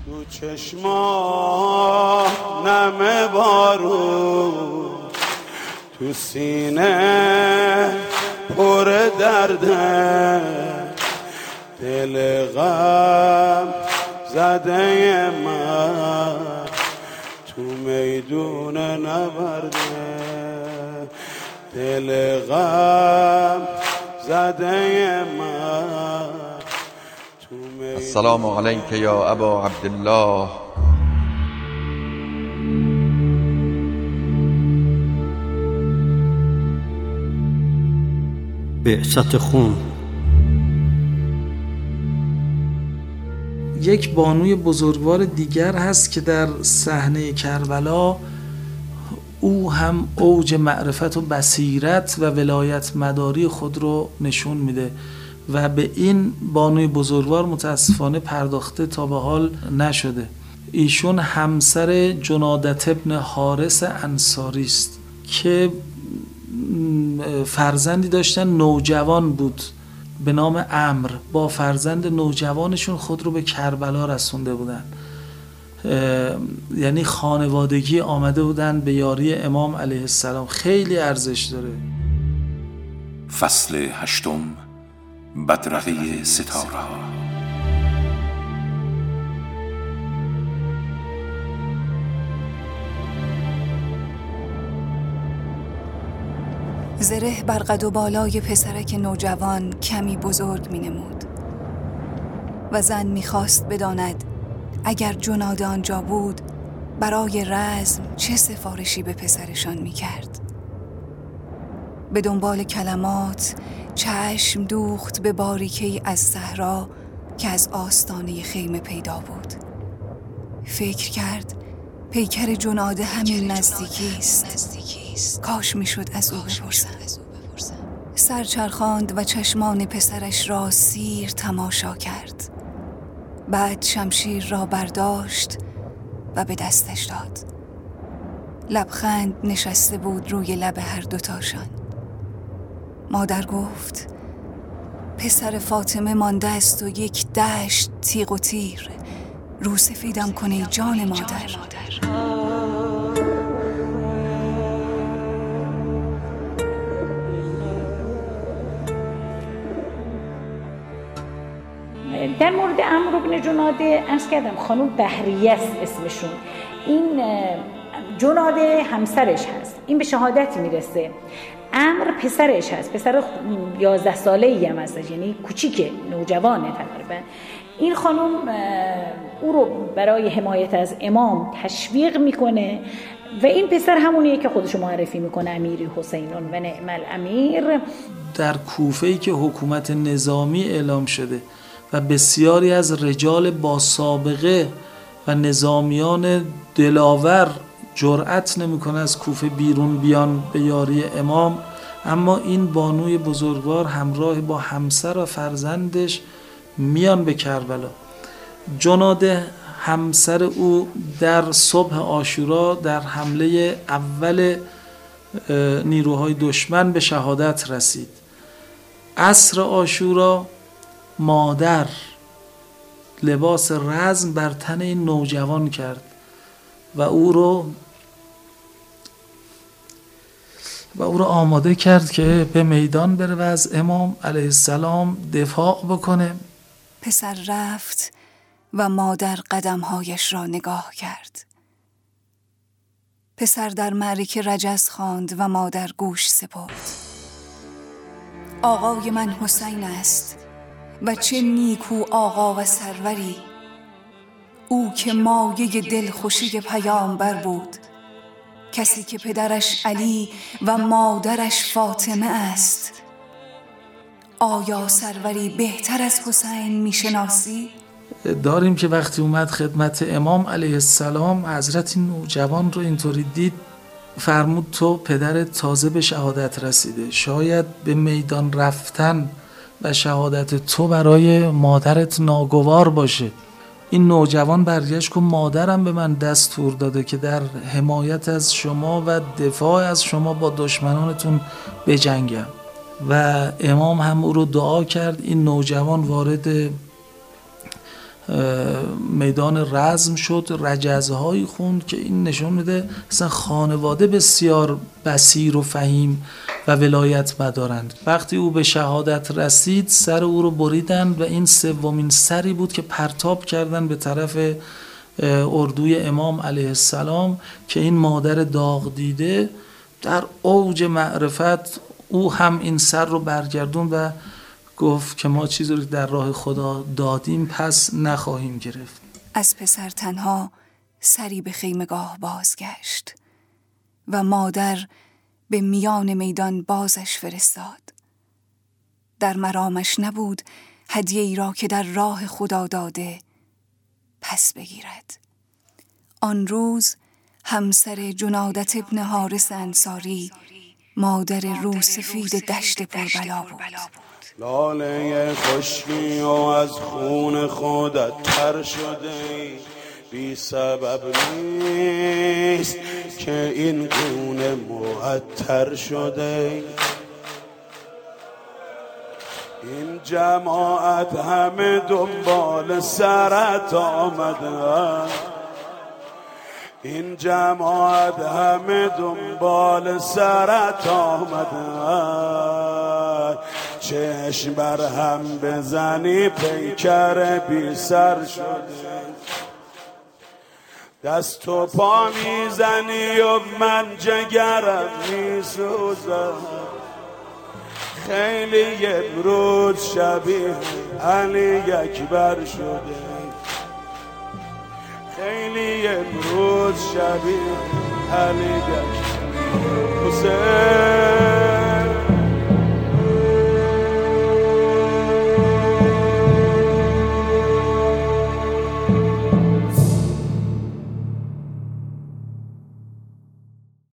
تو چشما نم بارون، تو سینه پر درده، دل غم زده من تو میدون نبرده، دل غم زده من. السلام علیک یا ابا عبدالله. بعثت خون. یک بانوی بزرگوار دیگر هست که در صحنه کربلا او هم اوج معرفت و بصیرت و ولایت مداری خود رو نشون میده و به این بانوی بزرگوار متاسفانه پرداخته تا به حال نشده. ایشون همسر جنادت ابن حارث انصاری است که فرزندی داشتن، نوجوان بود به نام عمرو. با فرزند نوجوانشون خود رو به کربلا رسونده بودن، یعنی خانوادگی آمده بودن به یاری امام علیه السلام. خیلی ارزش داره. فصل 8، بدرقه ستاره. زره بر قد و بالای پسرک نوجوان کمی بزرگ می نمود و زن می خواست بداند اگر جناد آنجا بود برای رزم چه سفارشی به پسرشان می کرد. به دنبال کلمات چشم دوخت به باریکه‌ای از صحرا که از آستانه خیمه پیدا بود. فکر کرد پیکر جناده همین نزدیکی است. کاش میشد از او بپرسم. سر چرخاند و چشمان پسرش را سیر تماشا کرد. بعد شمشیر را برداشت و به دستش داد. لبخند نشسته بود روی لب هر دوتاشان. مادر گفت پسر فاطمه مانده است و یک دشت تیغ و تیر. رو سفیدم کنه جان مادر. در مورد عمرو بن جناده عرض کردم خانم بهریه است اسمشون. این جناده همسرش هست، این به شهادت میرسه. عمرو پسرش هست، پسر 11 ساله‌ای هم هست، یعنی کوچیکه، نوجوانه تقریبا. این خانم او رو برای حمایت از امام تشویق میکنه و این پسر همونیه که خودشو معرفی میکنه امیری حسینون و نعم الامیر. در کوفه‌ای که حکومت نظامی اعلام شده و بسیاری از رجال با سابقه و نظامیان دلاور جرأت نمیکنه از کوفه بیرون بیان به یاری امام، اما این بانوی بزرگوار همراه با همسر و فرزندش میان به کربلا. جناده همسر او در صبح عاشورا در حمله اول نیروهای دشمن به شهادت رسید. عصر عاشورا مادر لباس رزم بر تن این نوجوان کرد و او رو آماده کرد که به میدان بره و از امام علیه السلام دفاع بکنه. پسر رفت و مادر قدمهایش را نگاه کرد. پسر در معرکه رجز خواند و مادر گوش سپرد. آقای من حسین است و چه نیکو آقا و سروری، او که مایه دلخوشی پیامبر بود، کسی که پدرش علی و مادرش فاطمه است. آیا سروری بهتر از حسین میشناسی؟ داریم که وقتی اومد خدمت امام علیه السلام، حضرت نوجوان رو اینطوری دید، فرمود تو پدرت تازه به شهادت رسیده، شاید به میدان رفتن و شهادت تو برای مادرت ناگوار باشه. این نوجوان برگشت که مادرم به من دستور داده که در حمایت از شما و دفاع از شما با دشمنانتون بجنگم. و امام هم او رو دعا کرد. این نوجوان وارد میدان رزم شد، رجزهایی خوند که این نشون میده اصلا خانواده بسیار بصیر و فهیم و ولایت مدارند. وقتی او به شهادت رسید سر او رو بریدند و این سومین سری بود که پرتاب کردن به طرف اردوی امام علیه السلام که این مادر داغ دیده در اوج معرفت او هم این سر رو برگردون و گفت که ما چیزی رو در راه خدا دادیم پس نخواهیم گرفت. از پسر تنها سری به خیمگاه بازگشت و مادر به میان میدان بازش فرستاد. در مرامش نبود هدیه‌ای را که در راه خدا داده پس بگیرد. آن روز همسر جنادت ابن حارث انصاری مادر روسفید دشت پربلا بود. لاله خشکی و از خون خودت تر شده، بی سبب نیست که این گونه معطر شده. این جماعت همه دنبال سرت آمدن، این جماعت همه دنبال سرت آمدن. چشم بر هم بزنی پیکر بی سر شده، دست و پا میزنی و من جگرم میسوزم. خیلی امروز شبیه علی اکبر شده، خیلی امروز شبیه علی اکبر.